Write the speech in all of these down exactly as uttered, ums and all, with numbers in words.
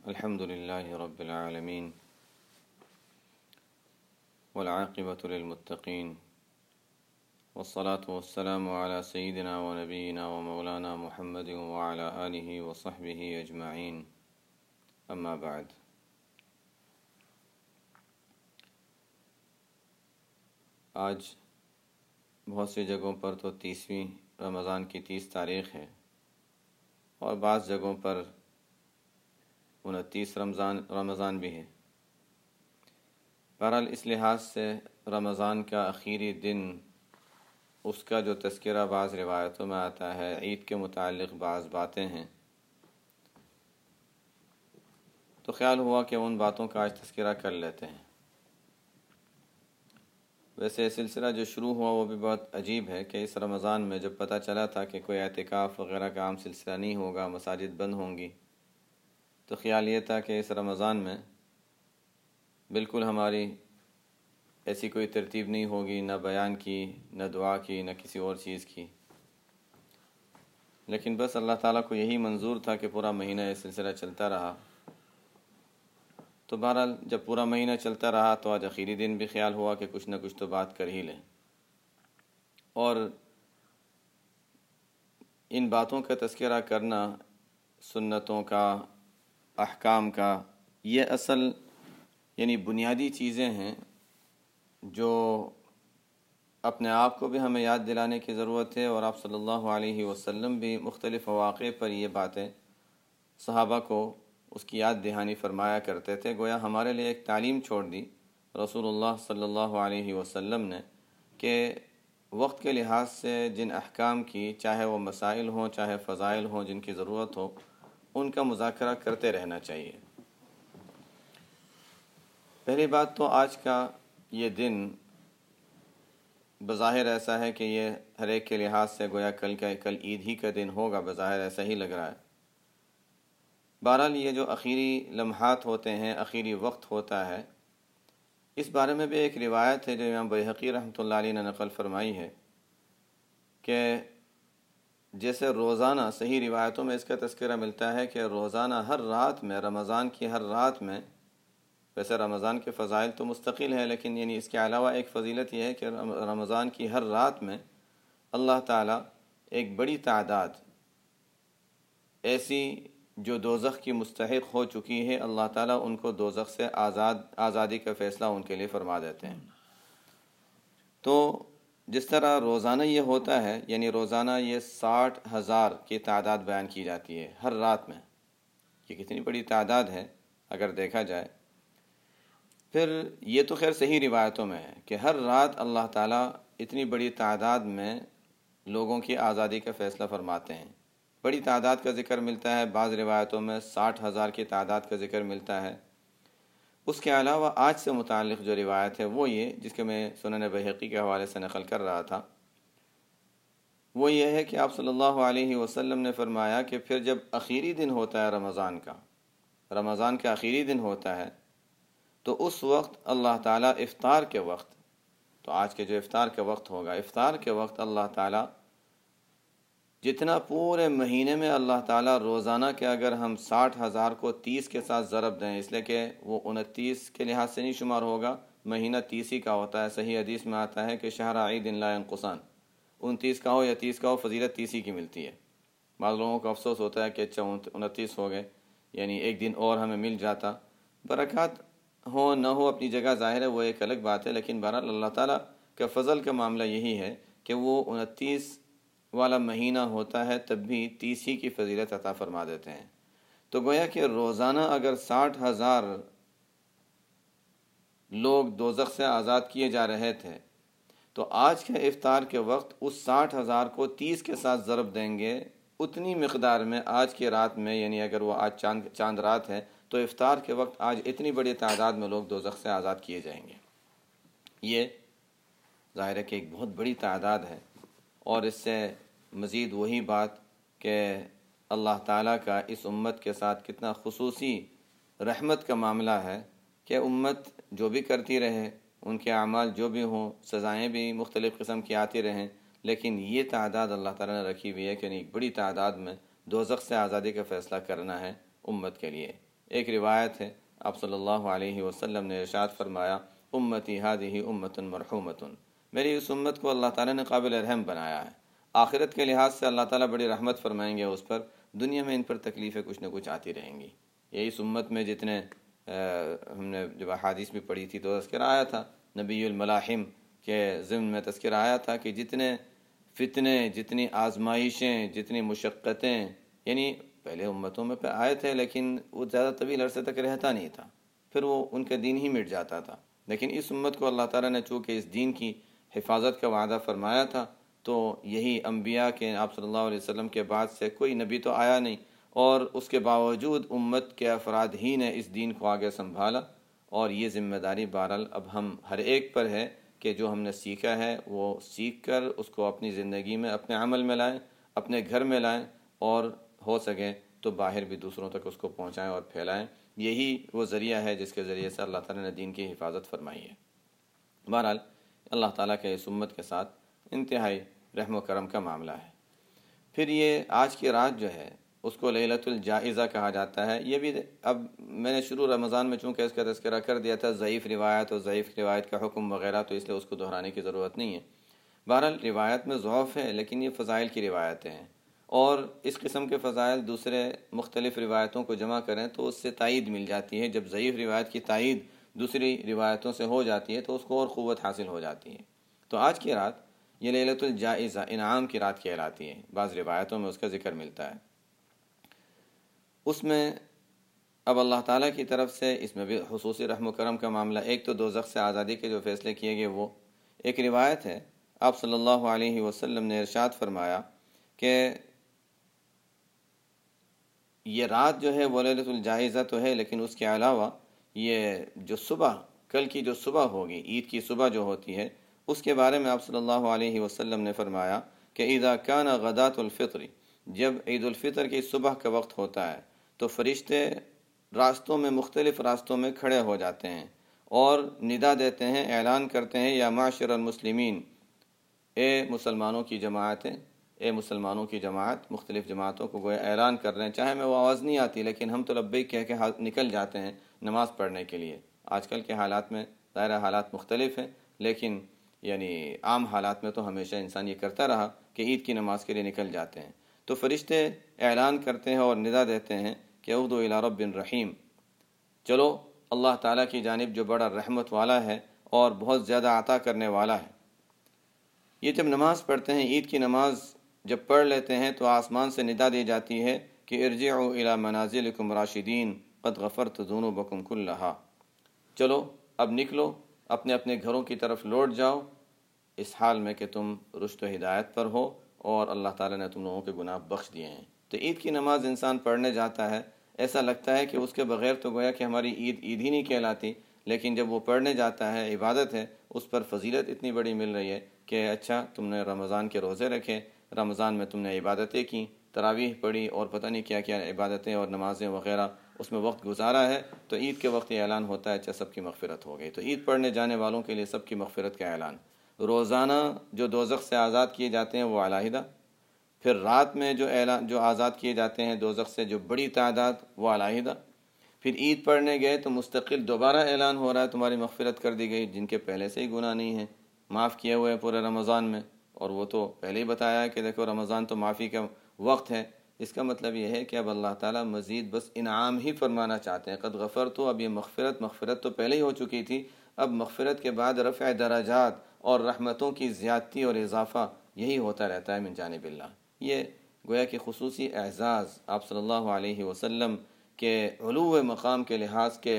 الحمد لله رب العالمين والعاقبة للمتقين والصلاة والسلام على سيدنا ونبينا ومولانا محمد وعلى آله وصحبه أجمعين أما بعد. آج بہت سی جگہوں پر تو تیسویں رمضان کی تیس تاریخ ہے اور بعض جگہوں پر انتیس رمضان رمضان بھی ہے. بہرحال اس لحاظ سے رمضان کا آخری دن، اس کا جو تذکرہ بعض روایتوں میں آتا ہے، عید کے متعلق بعض باتیں ہیں، تو خیال ہوا کہ ان باتوں کا آج تذکرہ کر لیتے ہیں. ویسے سلسلہ جو شروع ہوا وہ بھی بہت عجیب ہے کہ اس رمضان میں جب پتہ چلا تھا کہ کوئی اعتکاف وغیرہ کا عام سلسلہ نہیں ہوگا، مساجد بند ہوں گی، تو خیال یہ تھا کہ اس رمضان میں بالکل ہماری ایسی کوئی ترتیب نہیں ہوگی، نہ بیان کی، نہ دعا کی، نہ کسی اور چیز کی. لیکن بس اللہ تعالیٰ کو یہی منظور تھا کہ پورا مہینہ یہ سلسلہ چلتا رہا. تو بہرحال جب پورا مہینہ چلتا رہا تو آج آخری دن بھی خیال ہوا کہ کچھ نہ کچھ تو بات کر ہی لیں. اور ان باتوں کا تذکرہ کرنا، سنتوں کا، احکام کا، یہ اصل یعنی بنیادی چیزیں ہیں جو اپنے آپ کو بھی ہمیں یاد دلانے کی ضرورت ہے، اور آپ صلی اللہ علیہ وسلم بھی مختلف مواقع پر یہ باتیں صحابہ کو اس کی یاد دہانی فرمایا کرتے تھے. گویا ہمارے لیے ایک تعلیم چھوڑ دی رسول اللہ صلی اللہ علیہ وسلم نے کہ وقت کے لحاظ سے جن احکام کی، چاہے وہ مسائل ہوں، چاہے فضائل ہوں، جن کی ضرورت ہو، ان کا مذاکرہ کرتے رہنا چاہیے. پہلی بات تو آج کا یہ دن بظاہر ایسا ہے کہ یہ ہر ایک کے لحاظ سے گویا کل کا کل عید ہی کا دن ہوگا، بظاہر ایسا ہی لگ رہا ہے. بہرحال یہ جو آخری لمحات ہوتے ہیں، آخری وقت ہوتا ہے، اس بارے میں بھی ایک روایت ہے جو امام بیہقی رحمۃ اللہ علیہ نے نقل فرمائی ہے کہ جیسے روزانہ صحیح روایتوں میں اس کا تذکرہ ملتا ہے کہ روزانہ ہر رات میں، رمضان کی ہر رات میں، ویسے رمضان کے فضائل تو مستقل ہے، لیکن یعنی اس کے علاوہ ایک فضیلت یہ ہے کہ رمضان کی ہر رات میں اللہ تعالیٰ ایک بڑی تعداد ایسی جو دوزخ کی مستحق ہو چکی ہے، اللہ تعالیٰ ان کو دوزخ سے آزاد آزادی کا فیصلہ ان کے لیے فرما دیتے ہیں. تو جس طرح روزانہ یہ ہوتا ہے، یعنی روزانہ یہ ساٹھ ہزار کی تعداد بیان کی جاتی ہے ہر رات میں. یہ کتنی بڑی تعداد ہے اگر دیکھا جائے. پھر یہ تو خیر صحیح روایتوں میں ہے کہ ہر رات اللہ تعالیٰ اتنی بڑی تعداد میں لوگوں کی آزادی کا فیصلہ فرماتے ہیں. بڑی تعداد کا ذکر ملتا ہے، بعض روایتوں میں ساٹھ ہزار کی تعداد کا ذکر ملتا ہے. اس کے علاوہ آج سے متعلق جو روایت ہے وہ یہ، جس کے میں سنن بیہقی کے حوالے سے نقل کر رہا تھا، وہ یہ ہے کہ آپ صلی اللہ علیہ وسلم نے فرمایا کہ پھر جب آخری دن ہوتا ہے رمضان کا، رمضان کا آخری دن ہوتا ہے، تو اس وقت اللہ تعالیٰ افطار کے وقت، تو آج کے جو افطار کے وقت ہوگا، افطار کے وقت اللہ تعالیٰ جتنا پورے مہینے میں اللہ تعالیٰ روزانہ کے اگر ہم ساٹھ ہزار کو تیس کے ساتھ ضرب دیں، اس لیے کہ وہ انتیس کے لحاظ سے نہیں شمار ہوگا، مہینہ تیس ہی کا ہوتا ہے. صحیح حدیث میں آتا ہے کہ شہر عید لا ینقصان، انتیس کا ہو یا تیس کا ہو، فضیلت تیس ہی کی ملتی ہے. بعض لوگوں کو افسوس ہوتا ہے کہ اچھا انتیس ہو گئے، یعنی ایک دن اور ہمیں مل جاتا. برکات ہو نہ ہو اپنی جگہ ظاہر ہے، وہ ایک الگ بات ہے، لیکن بہرحال اللہ تعالیٰ کا فضل کا معاملہ یہی ہے کہ وہ انتیس والا مہینہ ہوتا ہے تب بھی تیس ہی کی فضیلت عطا فرما دیتے ہیں. تو گویا کہ روزانہ اگر ساٹھ ہزار لوگ دوزخ سے آزاد کیے جا رہے تھے، تو آج کے افطار کے وقت اس ساٹھ ہزار کو تیس کے ساتھ ضرب دیں گے، اتنی مقدار میں آج کی رات میں، یعنی اگر وہ آج چاند چاند رات ہے تو افطار کے وقت آج اتنی بڑی تعداد میں لوگ دوزخ سے آزاد کیے جائیں گے. یہ ظاہر ہے کہ ایک بہت بڑی تعداد ہے. اور اس سے مزید وہی بات کہ اللہ تعالیٰ کا اس امت کے ساتھ کتنا خصوصی رحمت کا معاملہ ہے کہ امت جو بھی کرتی رہے، ان کے اعمال جو بھی ہوں، سزائیں بھی مختلف قسم کی آتی رہیں، لیکن یہ تعداد اللہ تعالیٰ نے رکھی ہوئی ہے کہ ایک بڑی تعداد میں دوزخ سے آزادی کا فیصلہ کرنا ہے امت کے لیے. ایک روایت ہے آپ صلی اللہ علیہ وسلم نے ارشاد فرمایا امتی ہادہ امۃ مرحومۃ، میری اس امت کو اللہ تعالیٰ نے قابل رحم بنایا ہے، آخرت کے لحاظ سے اللہ تعالیٰ بڑی رحمت فرمائیں گے اس پر، دنیا میں ان پر تکلیفیں کچھ نہ کچھ آتی رہیں گی۔ یہی اس امت میں جتنے ہم نے جب احادیث بھی پڑھی تھی تو تذکرہ آیا تھا نبی الملاحم کے ضمن میں، تذکرہ آیا تھا کہ جتنے فتنے، جتنی آزمائشیں، جتنی مشقتیں، یعنی پہلے امتوں میں پہ آئے تھے لیکن وہ زیادہ طویل عرصے تک رہتا نہیں تھا، پھر وہ ان کا دین ہی مٹ جاتا تھا، لیکن اس امت کو اللہ تعالیٰ نے چونکہ اس دین کی حفاظت کا وعدہ فرمایا تھا تو یہی انبیاء کے آپ صلی اللہ علیہ وسلم کے بعد سے کوئی نبی تو آیا نہیں، اور اس کے باوجود امت کے افراد ہی نے اس دین کو آگے سنبھالا، اور یہ ذمہ داری بہرحال اب ہم ہر ایک پر ہے کہ جو ہم نے سیکھا ہے وہ سیکھ کر اس کو اپنی زندگی میں، اپنے عمل میں لائیں، اپنے گھر میں لائیں، اور ہو سکے تو باہر بھی دوسروں تک اس کو پہنچائیں اور پھیلائیں۔ یہی وہ ذریعہ ہے جس کے ذریعے سے اللہ تعالیٰ نے دین کی حفاظت فرمائی ہے۔ بہرحال اللہ تعالیٰ کے اس امت کے ساتھ انتہائی رحم و کرم کا معاملہ ہے۔ پھر یہ آج کی رات جو ہے اس کو لیلۃ الجائزہ کہا جاتا ہے۔ یہ بھی اب میں نے شروع رمضان میں چونکہ اس کا تذکرہ کر دیا تھا، ضعیف روایت اور ضعیف روایت کا حکم وغیرہ، تو اس لیے اس کو دہرانے کی ضرورت نہیں ہے۔ بہرحال روایت میں ضعف ہے لیکن یہ فضائل کی روایتیں ہیں، اور اس قسم کے فضائل دوسرے مختلف روایتوں کو جمع کریں تو اس سے تائید مل جاتی ہے۔ جب ضعیف روایت کی تائید دوسری روایتوں سے ہو جاتی ہے تو اس کو اور قوت حاصل ہو جاتی ہے۔ تو آج کی رات یہ لیلۃ الجائزہ، انعام کی رات کہلاتی ہے، بعض روایتوں میں اس کا ذکر ملتا ہے۔ اس میں اب اللہ تعالیٰ کی طرف سے اس میں بھی خصوصی رحم و کرم کا معاملہ، ایک تو دوزخ سے آزادی کے جو فیصلے کیے گئے وہ ایک روایت ہے، آپ صلی اللہ علیہ وسلم نے ارشاد فرمایا کہ یہ رات جو ہے وہ لیلۃ الجائزہ تو ہے، لیکن اس کے علاوہ یہ جو صبح، کل کی جو صبح ہوگی، عید کی صبح جو ہوتی ہے، اس کے بارے میں آپ صلی اللہ علیہ وسلم نے فرمایا کہ اذا کان غداۃ الفطر، جب عید الفطر کی صبح کا وقت ہوتا ہے تو فرشتے راستوں میں، مختلف راستوں میں کھڑے ہو جاتے ہیں اور ندا دیتے ہیں، اعلان کرتے ہیں، یا معاشر المسلمین، اے مسلمانوں کی جماعتیں، اے مسلمانوں کی جماعت، مختلف جماعتوں کو گویا اعلان کر رہے ہیں، چاہے میں وہ آواز نہیں آتی لیکن ہم تو لبیک کہہ کے نکل جاتے ہیں نماز پڑھنے کے لیے۔ آج کل کے حالات میں ظاہر حالات مختلف ہیں، لیکن یعنی عام حالات میں تو ہمیشہ انسان یہ کرتا رہا کہ عید کی نماز کے لیے نکل جاتے ہیں۔ تو فرشتے اعلان کرتے ہیں اور ندا دیتے ہیں کہ اعوذ الی رب رحیم، چلو اللہ تعالیٰ کی جانب جو بڑا رحمت والا ہے اور بہت زیادہ عطا کرنے والا ہے۔ یہ جب نماز پڑھتے ہیں، عید کی نماز جب پڑھ لیتے ہیں تو آسمان سے ندا دی جاتی ہے کہ ارجعوا الی منازلکم راشدین قد غفرت ذنوبکم کلھا، چلو اب نکلو، اپنے اپنے گھروں کی طرف لوٹ جاؤ، اس حال میں کہ تم رشد و ہدایت پر ہو اور اللہ تعالیٰ نے تم لوگوں کے گناہ بخش دیے ہیں۔ تو عید کی نماز انسان پڑھنے جاتا ہے، ایسا لگتا ہے کہ اس کے بغیر تو گویا کہ ہماری عید عید ہی نہیں کہلاتی، لیکن جب وہ پڑھنے جاتا ہے، عبادت ہے، اس پر فضیلت اتنی بڑی مل رہی ہے کہ اچھا تم نے رمضان کے روزے رکھے، رمضان میں تم نے عبادتیں کی، تراویح پڑھی اور پتہ نہیں کیا کیا عبادتیں اور نمازیں وغیرہ اس میں وقت گزارا ہے، تو عید کے وقت یہ اعلان ہوتا ہے اچھا سب کی مغفرت ہو گئی۔ تو عید پڑھنے جانے والوں کے لیے سب کی مغفرت کا اعلان۔ روزانہ جو دوزخ سے آزاد کیے جاتے ہیں وہ علیحدہ، پھر رات میں جو اعلان جو آزاد کیے جاتے ہیں دوزخ سے جو بڑی تعداد وہ علیحدہ، پھر عید پڑھنے گئے تو مستقل دوبارہ اعلان ہو رہا ہے تمہاری مغفرت کر دی گئی، جن کے پہلے سے ہی گناہ نہیں ہیں، معاف کیے ہوئے پورے رمضان میں، اور وہ تو پہلے ہی بتایا ہے کہ دیکھو رمضان تو معافی کا وقت ہے۔ اس کا مطلب یہ ہے کہ اب اللہ تعالیٰ مزید بس انعام ہی فرمانا چاہتے ہیں، قد غفرت، تو اب یہ مغفرت مغفرت تو پہلے ہی ہو چکی تھی، اب مغفرت کے بعد رفع درجات اور رحمتوں کی زیادتی اور اضافہ یہی ہوتا رہتا ہے من جانب اللہ۔ یہ گویا کہ خصوصی اعزاز آپ صلی اللہ علیہ وسلم کے علو مقام کے لحاظ کے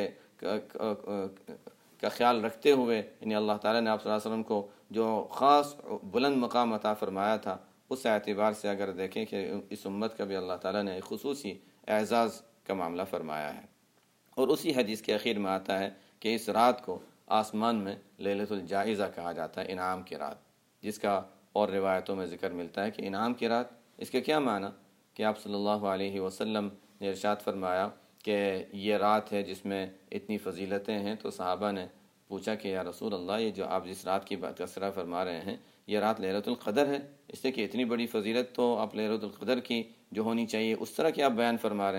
کا خیال رکھتے ہوئے، یعنی اللہ تعالیٰ نے آپ صلی اللہ علیہ وسلم کو جو خاص بلند مقام عطا فرمایا تھا، اس اعتبار سے اگر دیکھیں کہ اس امت کا بھی اللہ تعالیٰ نے ایک خصوصی اعزاز کا معاملہ فرمایا ہے۔ اور اسی حدیث کے اخیر میں آتا ہے کہ اس رات کو آسمان میں لیلۃ الجائزہ کہا جاتا ہے، انعام کی رات، جس کا اور روایتوں میں ذکر ملتا ہے کہ انعام کی رات، اس کے کیا معنی کہ آپ صلی اللہ علیہ وسلم نے ارشاد فرمایا کہ یہ رات ہے جس میں اتنی فضیلتیں ہیں، تو صحابہ نے پوچھا کہ یا رسول اللہ، یہ جو آپ جس رات کی بات تذکرہ فرما رہے ہیں یہ رات لیلۃ القدر ہے، اس سے کہ اتنی بڑی فضیلت تو آپ لیلۃ القدر کی جو ہونی چاہیے اس طرح کی آپ بیان فرما رہے ہیں۔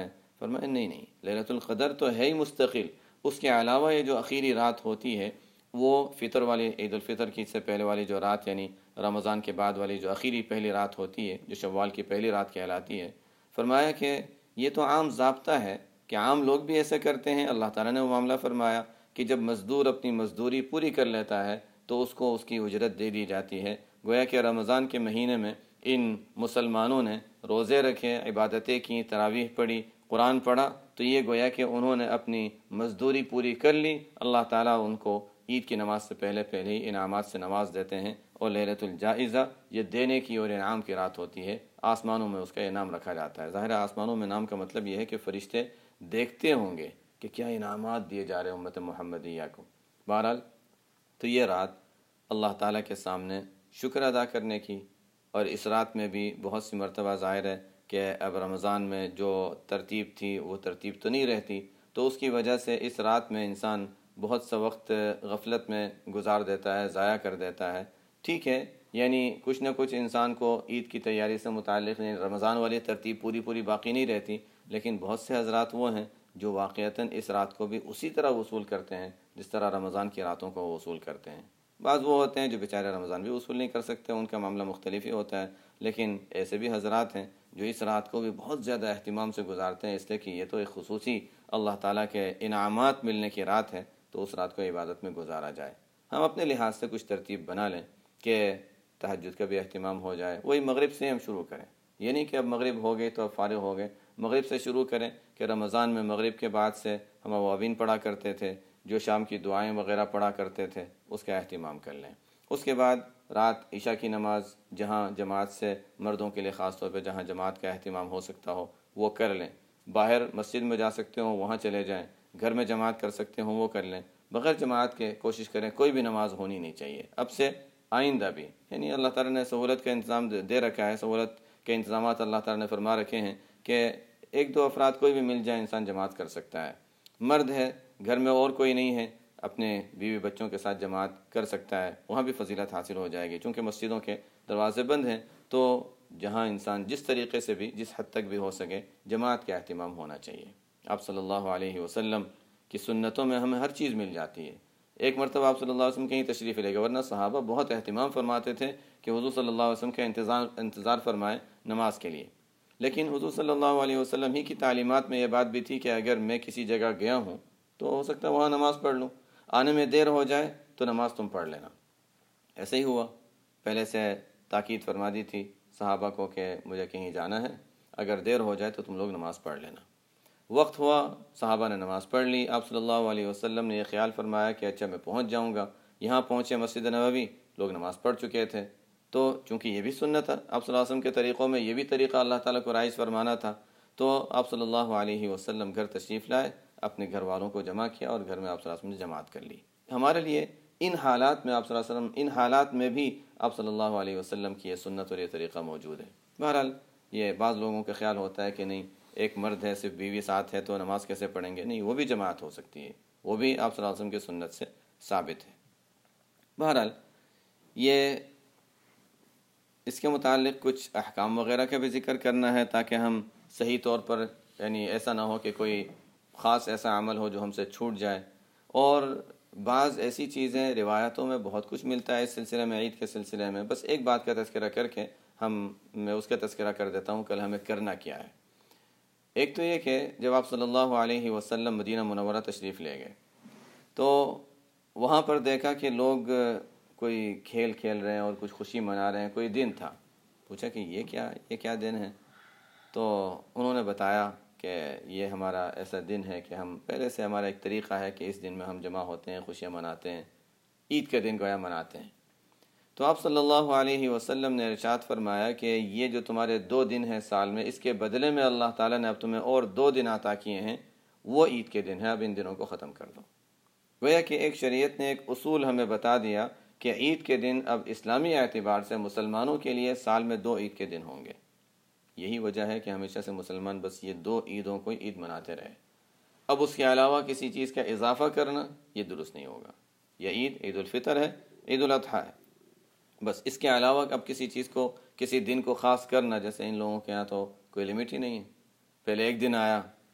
فرمایا نہیں نہیں، لیلۃ القدر تو ہے ہی مستقل، اس کے علاوہ یہ جو اخیری رات ہوتی ہے وہ فطر والی، عید الفطر کی سے پہلے والی جو رات، یعنی رمضان کے بعد والی جو اخیری پہلی رات ہوتی ہے، جو شوال کی پہلی رات کہلاتی ہے، فرمایا کہ یہ تو عام ضابطہ ہے کہ عام لوگ بھی ایسے کرتے ہیں۔ اللہ تعالیٰ نے وہ معاملہ فرمایا کہ جب مزدور اپنی مزدوری پوری کر لیتا ہے تو اس کو اس کی اجرت دے دی جاتی ہے۔ گویا کہ رمضان کے مہینے میں ان مسلمانوں نے روزے رکھے، عبادتیں کی، تراویح پڑھی، قرآن پڑھا، تو یہ گویا کہ انہوں نے اپنی مزدوری پوری کر لی۔ اللہ تعالیٰ ان کو عید کی نماز سے پہلے پہلے ہی انعامات سے نواز دیتے ہیں، اور لیلۃ الجائزہ یہ دینے کی اور انعام کی رات ہوتی ہے، آسمانوں میں اس کا انعام رکھا جاتا ہے۔ ظاہر ہے آسمانوں میں انعام کا مطلب یہ ہے کہ فرشتے دیکھتے ہوں گے کہ کیا انعامات دیے جا رہے ہیں امت محمدیہ کو۔ بہرحال تو یہ رات اللہ تعالیٰ کے سامنے شکر ادا کرنے کی، اور اس رات میں بھی بہت سی مرتبہ ظاہر ہے کہ اب رمضان میں جو ترتیب تھی وہ ترتیب تو نہیں رہتی، تو اس کی وجہ سے اس رات میں انسان بہت سا وقت غفلت میں گزار دیتا ہے، ضائع کر دیتا ہے۔ ٹھیک ہے، یعنی کچھ نہ کچھ انسان کو عید کی تیاری سے متعلق رمضان والی ترتیب پوری پوری باقی نہیں رہتی، لیکن بہت سے حضرات وہ ہیں جو واقعتاً اس رات کو بھی اسی طرح وصول کرتے ہیں جس طرح رمضان کی راتوں کو وہ وصول کرتے ہیں۔ بعض وہ ہوتے ہیں جو بیچارے رمضان بھی وصول نہیں کر سکتے، ان کا معاملہ مختلف ہی ہوتا ہے، لیکن ایسے بھی حضرات ہیں جو اس رات کو بھی بہت زیادہ اہتمام سے گزارتے ہیں، اس لیے کہ یہ تو ایک خصوصی اللہ تعالیٰ کے انعامات ملنے کی رات ہے، تو اس رات کو عبادت میں گزارا جائے۔ ہم اپنے لحاظ سے کچھ ترتیب بنا لیں کہ تہجد کا بھی اہتمام ہو جائے، وہی مغرب سے ہم شروع کریں، یہ نہیں کہ اب مغرب ہو گئی تو اب فارغ ہو گئے، مغرب سے شروع کریں کہ رمضان میں مغرب کے بعد سے ہم اوابین پڑھا کرتے تھے، جو شام کی دعائیں وغیرہ پڑھا کرتے تھے، اس کا اہتمام کر لیں۔ اس کے بعد رات عشاء کی نماز جہاں جماعت سے، مردوں کے لیے خاص طور پہ جہاں جماعت کا اہتمام ہو سکتا ہو وہ کر لیں، باہر مسجد میں جا سکتے ہوں وہاں چلے جائیں، گھر میں جماعت کر سکتے ہوں وہ کر لیں، بغیر جماعت کے کوشش کریں کوئی بھی نماز ہونی نہیں چاہیے اب سے آئندہ بھی۔ یعنی اللہ تعالیٰ نے سہولت کا انتظام دے رکھا ہے، سہولت کے انتظامات اللہ تعالیٰ نے فرما رکھے ہیں کہ ایک دو افراد کوئی بھی مل جائے انسان جماعت کر سکتا ہے، مرد ہے گھر میں اور کوئی نہیں ہے اپنے بیوی بچوں کے ساتھ جماعت کر سکتا ہے، وہاں بھی فضیلت حاصل ہو جائے گی، چونکہ مسجدوں کے دروازے بند ہیں، تو جہاں انسان جس طریقے سے بھی جس حد تک بھی ہو سکے جماعت کا اہتمام ہونا چاہیے۔ آپ صلی اللہ علیہ وسلم کی سنتوں میں ہمیں ہر چیز مل جاتی ہے۔ ایک مرتبہ آپ صلی اللہ علیہ وسلم کہیں تشریف لے گئے، ورنہ صحابہ بہت اہتمام فرماتے تھے کہ حضور صلی اللہ علیہ وسلم کا انتظار انتظار فرمائے نماز کے لیے، لیکن حضور صلی اللہ علیہ وسلم ہی کی تعلیمات میں یہ بات بھی تھی کہ اگر میں کسی جگہ گیا ہوں تو ہو سکتا ہے وہاں نماز پڑھ لوں، آنے میں دیر ہو جائے تو نماز تم پڑھ لینا۔ ایسے ہی ہوا، پہلے سے تاکید فرما دی تھی صحابہ کو کہ مجھے کہیں جانا ہے، اگر دیر ہو جائے تو تم لوگ نماز پڑھ لینا۔ وقت ہوا، صحابہ نے نماز پڑھ لی، آپ صلی اللہ علیہ وسلم نے یہ خیال فرمایا کہ اچھا میں پہنچ جاؤں گا، یہاں پہنچے مسجد نبوی، لوگ نماز پڑھ چکے تھے، تو چونکہ یہ بھی سنت ہے آپ صلی اللہ علیہ وسلم کے طریقوں میں، یہ بھی طریقہ اللہ تعالیٰ کو رائج فرمانا تھا، تو آپ صلی اللہ علیہ وسلم گھر تشریف لائے، اپنے گھر والوں کو جمع کیا اور گھر میں آپ صلی اللہ علیہ وسلم نے جماعت کر لی۔ ہمارے لیے ان حالات میں آپ صلی اللہ علیہ وسلم ان حالات میں بھی آپ صلی اللہ علیہ وسلم کی یہ سنت اور یہ طریقہ موجود ہے۔ بہرحال یہ بعض لوگوں کا خیال ہوتا ہے کہ نہیں ایک مرد ہے صرف بیوی ساتھ ہے تو نماز کیسے پڑھیں گے، نہیں وہ بھی جماعت ہو سکتی ہے، وہ بھی آپ صلی اللہ علیہ وسلم کی سنت سے ثابت ہے۔ بہرحال یہ اس کے متعلق کچھ احکام وغیرہ کا بھی ذکر کرنا ہے تاکہ ہم صحیح طور پر، یعنی ایسا نہ ہو کہ کوئی خاص ایسا عمل ہو جو ہم سے چھوٹ جائے، اور بعض ایسی چیزیں روایتوں میں بہت کچھ ملتا ہے اس سلسلے میں، عید کے سلسلے میں، بس ایک بات کا تذکرہ کر کے ہم میں اس کا تذکرہ کر دیتا ہوں کل ہمیں کرنا کیا ہے۔ ایک تو یہ کہ جب آپ صلی اللہ علیہ وسلم مدینہ منورہ تشریف لے گئے تو وہاں پر دیکھا کہ لوگ کوئی کھیل کھیل رہے ہیں اور کچھ خوشی منا رہے ہیں، کوئی دن تھا، پوچھا کہ یہ کیا یہ کیا دن ہے؟ تو انہوں نے بتایا کہ یہ ہمارا ایسا دن ہے کہ ہم پہلے سے ہمارا ایک طریقہ ہے کہ اس دن میں ہم جمع ہوتے ہیں، خوشیاں مناتے ہیں، عید کے دن گویا مناتے ہیں۔ تو آپ صلی اللہ علیہ وسلم نے ارشاد فرمایا کہ یہ جو تمہارے دو دن ہیں سال میں، اس کے بدلے میں اللہ تعالیٰ نے اب تمہیں اور دو دن عطا کیے ہیں، وہ عید کے دن ہیں، اب ان دنوں کو ختم کر دو۔ گویا کہ ایک شریعت نے ایک اصول ہمیں بتا دیا کہ عید کے دن اب اسلامی اعتبار سے مسلمانوں کے لیے سال میں دو عید کے دن ہوں گے۔ یہی وجہ ہے کہ ہمیشہ سے مسلمان بس یہ دو عیدوں کو عید مناتے رہے، اب اس کے علاوہ کسی چیز کا اضافہ کرنا یہ درست نہیں ہوگا۔ یہ عید عید الفطر ہے، عید الاضحیٰ ہے، بس اس کے علاوہ اب کسی چیز کو، کسی دن کو خاص کرنا، جیسے ان لوگوں کے ہاں تو کوئی لمٹ ہی نہیں ہے، پہلے ایک دن آیا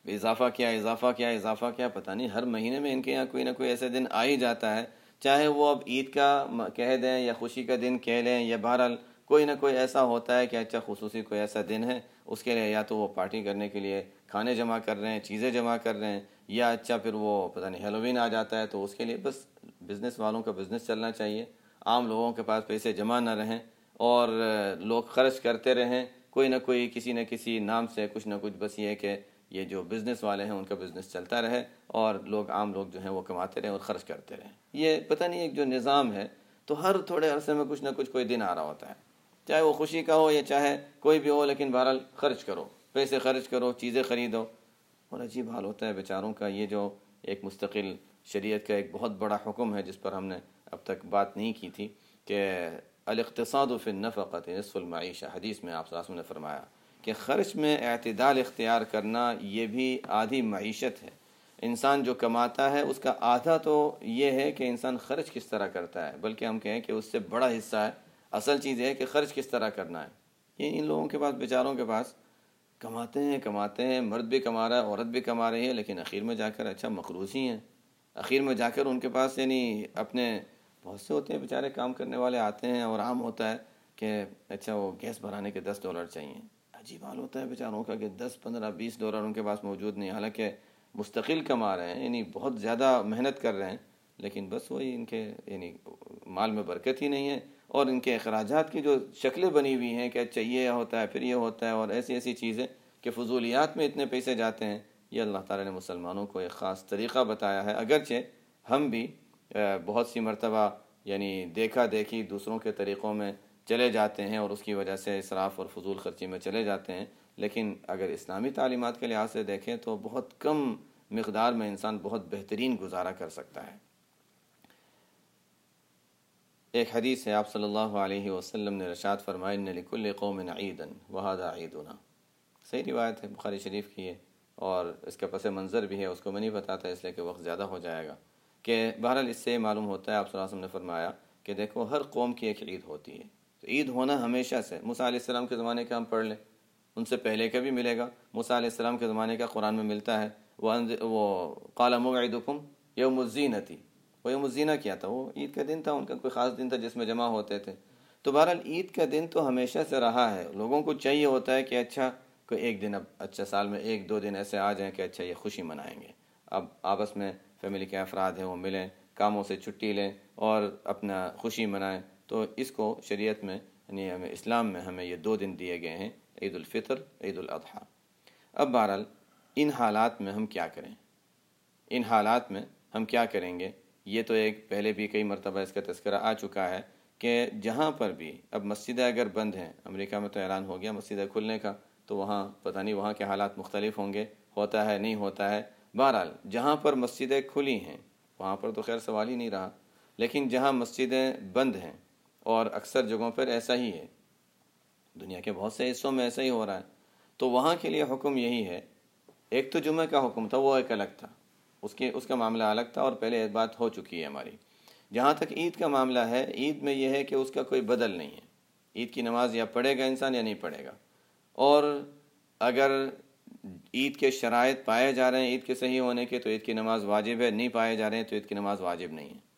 اضافہ کیا اضافہ کیا اضافہ کیا پتہ نہیں ہر مہینے میں ان کے یہاں کوئی نہ کوئی ایسے دن آ ہی جاتا ہے، چاہے وہ اب عید کا کہہ دیں یا خوشی کا دن کہہ لیں، یا بہرحال کوئی نہ کوئی ایسا ہوتا ہے کہ اچھا خصوصی کوئی ایسا دن ہے، اس کے لیے یا تو وہ پارٹی کرنے کے لیے کھانے جمع کر رہے ہیں، چیزیں جمع کر رہے ہیں، یا اچھا پھر وہ پتہ نہیں ہیلووین آ جاتا ہے تو اس کے لیے بس بزنس والوں کا بزنس چلنا چاہیے، عام لوگوں کے پاس پیسے جمع نہ رہیں اور لوگ خرچ کرتے رہیں کوئی نہ کوئی کسی نہ کسی نام سے کچھ نہ کچھ، بس یہ ہے کہ یہ جو بزنس والے ہیں ان کا بزنس چلتا رہے اور لوگ عام لوگ جو ہیں وہ کماتے رہیں اور خرچ کرتے رہیں۔ یہ پتہ نہیں ایک جو نظام ہے، تو ہر تھوڑے عرصے میں کچھ نہ کچھ کوئی دن آ رہا ہوتا ہے، چاہے وہ خوشی کا ہو یا چاہے کوئی بھی ہو، لیکن بہرحال خرچ کرو، پیسے خرچ کرو، چیزیں خریدو۔ اور عجیب حال ہوتا ہے بیچاروں کا، یہ جو ایک مستقل شریعت کا ایک بہت بڑا حکم ہے جس پر ہم نے اب تک بات نہیں کی تھی، کہ الاقتصاد فی النفقۃ نصف المعیشہ، حدیث میں آپ صلی اللہ علیہ وسلم نے فرمایا کہ خرچ میں اعتدال اختیار کرنا یہ بھی آدھی معیشت ہے۔ انسان جو کماتا ہے اس کا آدھا تو یہ ہے کہ انسان خرچ کس طرح کرتا ہے، بلکہ ہم کہیں کہ اس سے بڑا حصہ ہے، اصل چیز یہ ہے کہ خرچ کس طرح کرنا ہے۔ یہ ان لوگوں کے پاس بیچاروں کے پاس کماتے ہیں کماتے ہیں، مرد بھی کما رہا ہے، عورت بھی کما رہی ہے، لیکن اخیر میں جا کر اچھا مقروض ہی ہیں، اخیر میں جا کر ان کے پاس یعنی اپنے بہت سے ہوتے ہیں بیچارے کام کرنے والے آتے ہیں اور عام ہوتا ہے کہ اچھا وہ گیس بھرانے کے دس ڈالر چاہیے۔ عجیب حال ہوتا ہے بیچاروں کا کہ دس پندرہ بیس ڈالر ان کے پاس موجود نہیں، حالانکہ مستقل کما رہے ہیں، یعنی بہت زیادہ محنت کر رہے ہیں، لیکن بس وہی ان کے یعنی مال میں برکت ہی نہیں ہے، اور ان کے اخراجات کی جو شکلیں بنی ہوئی ہیں کہ اچھا یہ ہوتا ہے پھر یہ ہوتا ہے، اور ایسی ایسی چیزیں کہ فضولیات میں اتنے پیسے جاتے ہیں۔ یہ اللہ تعالیٰ نے مسلمانوں کو ایک خاص طریقہ بتایا ہے، اگرچہ ہم بھی بہت سی مرتبہ یعنی دیکھا دیکھی دوسروں کے طریقوں میں چلے جاتے ہیں اور اس کی وجہ سے اسراف اور فضول خرچی میں چلے جاتے ہیں، لیکن اگر اسلامی تعلیمات کے لحاظ سے دیکھیں تو بہت کم مقدار میں انسان بہت بہترین گزارا کر سکتا ہے۔ ایک حدیث ہے، آپ صلی اللہ علیہ وسلم نے ارشاد فرمایا ان لکل قوم عیدا وہذا عیدنا، صحیح روایت ہے، بخاری شریف کی ہے، اور اس کا پس منظر بھی ہے، اس کو میں نہیں بتاتا اس لیے کہ وقت زیادہ ہو جائے گا، کہ بہرحال اس سے معلوم ہوتا ہے آپ صلی اللہ علیہ وسلم نے فرمایا کہ دیکھو ہر قوم کی ایک عید ہوتی ہے، تو عید ہونا ہمیشہ سے، موسیٰ علیہ السلام کے زمانے کا ہم پڑھ لیں، ان سے پہلے کا بھی ملے گا، موسیٰ علیہ السلام کے زمانے کا قرآن میں ملتا ہے، وہ قال موعدکم یوم الزینۃ، وہ یوم الزینہ کیا تھا؟ وہ عید کا دن تھا، ان کا کوئی خاص دن تھا جس میں جمع ہوتے تھے۔ تو بہرحال عید کا دن تو ہمیشہ سے رہا ہے، لوگوں کو چاہیے ہوتا ہے کہ اچھا کوئی ایک دن، اب اچھا سال میں ایک دو دن ایسے آ جائیں کہ اچھا یہ خوشی منائیں گے، اب آپس میں فیملی کے افراد ہیں وہ ملیں، کاموں سے چھٹی لیں اور اپنا خوشی منائیں۔ تو اس کو شریعت میں یعنی ہمیں اسلام میں ہمیں یہ دو دن دیے گئے ہیں، عید الفطر، عید الاضحیٰ۔ اب بہرحال ان حالات میں ہم کیا کریں، ان حالات میں ہم کیا کریں گے؟ یہ تو ایک پہلے بھی کئی مرتبہ اس کا تذکرہ آ چکا ہے کہ جہاں پر بھی اب مسجدیں اگر بند ہیں، امریکہ میں تو اعلان ہو گیا مسجدیں کھلنے کا، تو وہاں پتہ نہیں وہاں کے حالات مختلف ہوں گے، ہوتا ہے نہیں ہوتا ہے، بہرحال جہاں پر مسجدیں کھلی ہیں وہاں پر تو خیر سوال ہی نہیں رہا، لیکن جہاں مسجدیں بند ہیں، اور اکثر جگہوں پر ایسا ہی ہے، دنیا کے بہت سے حصوں میں ایسا ہی ہو رہا ہے، تو وہاں کے لیے حکم یہی ہے، ایک تو جمعہ کا حکم تھا وہ ایک الگ تھا، اس کے اس کا معاملہ الگ تھا، اور پہلے ایک بات ہو چکی ہے ہماری۔ جہاں تک عید کا معاملہ ہے، عید میں یہ ہے کہ اس کا کوئی بدل نہیں ہے، عید کی نماز یا پڑھے گا انسان یا نہیں پڑھے گا، اور اگر عید کے شرائط پائے جا رہے ہیں عید کے صحیح ہونے کے تو عید کی نماز واجب ہے، نہیں پائے جا رہے ہیں تو عید کی نماز واجب نہیں ہے۔